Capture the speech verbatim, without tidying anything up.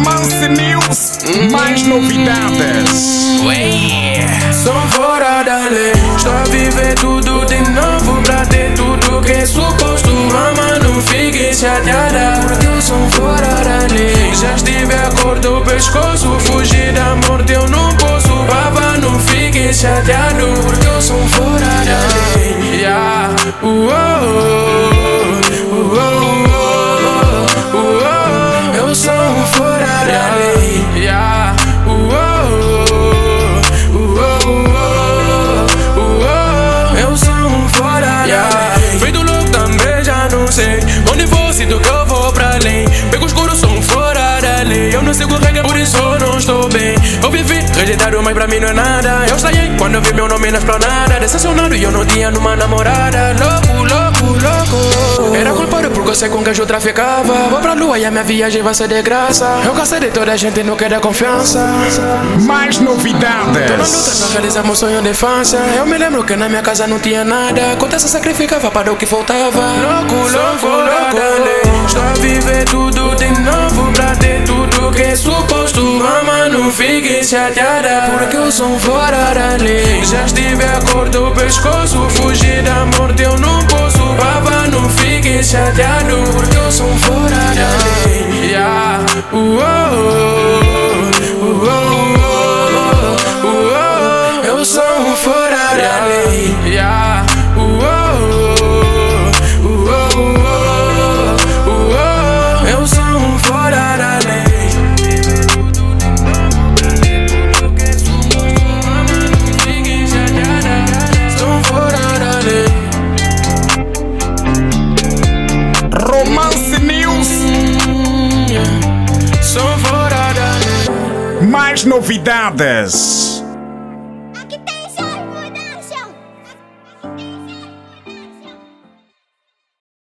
Romance News, mais novidades. Ué. Sou fora da lei, estou a viver tudo de novo pra ter tudo que é suposto. Ama, não fique chateada, porque eu sou fora da lei. Já estive a cor do pescoço, fugir da morte eu não posso. Baba, não fique chateado, porque eu sou fora da lei. Yeah. Uh -oh, uh -oh, uh -oh, uh -oh. Eu sou fora da lei. Yeah. Uh -oh, uh -oh, uh -oh. Eu sou fora da lei. Feito louco também já não sei onde vou, sinto que eu vou pra além. Pego escuro, sou fora da lei. Eu não sigo regra, por isso eu não estou bem. Eu vivi rejeitado, mas pra mim não é nada. Eu estranhei quando eu vi meu nome na esplanada. Decepcionado e eu não tinha numa namorada. Louco, louco, louco. Era culpado porque eu sei com quem eu traficava. Vou pra lua e a minha viagem vai ser de graça. Eu cansei de toda a gente, não quer confiança. Mais novidades. Tô na luta pra realizar meu sonho de infância. Eu me lembro que na minha casa não tinha nada. Quando se sacrificava para o que faltava. Louco, louco, louco. Estou a viver tudo de novo pra ter tudo que é suposto. Ama, não fique chateada, porque eu sou fora da lei. Já estive a cor do pescoço, fugir da morte eu não posso. Baba, não fique chateado, porque eu sou fora da lei. Yeah. Uh -oh, uh -oh, uh -oh, uh -oh. Eu sou fora da lei. Yeah. Uh -oh, uh -oh, uh -oh. Eu sou fora da lei. Romance News, Sou fora da lei. mais novidades.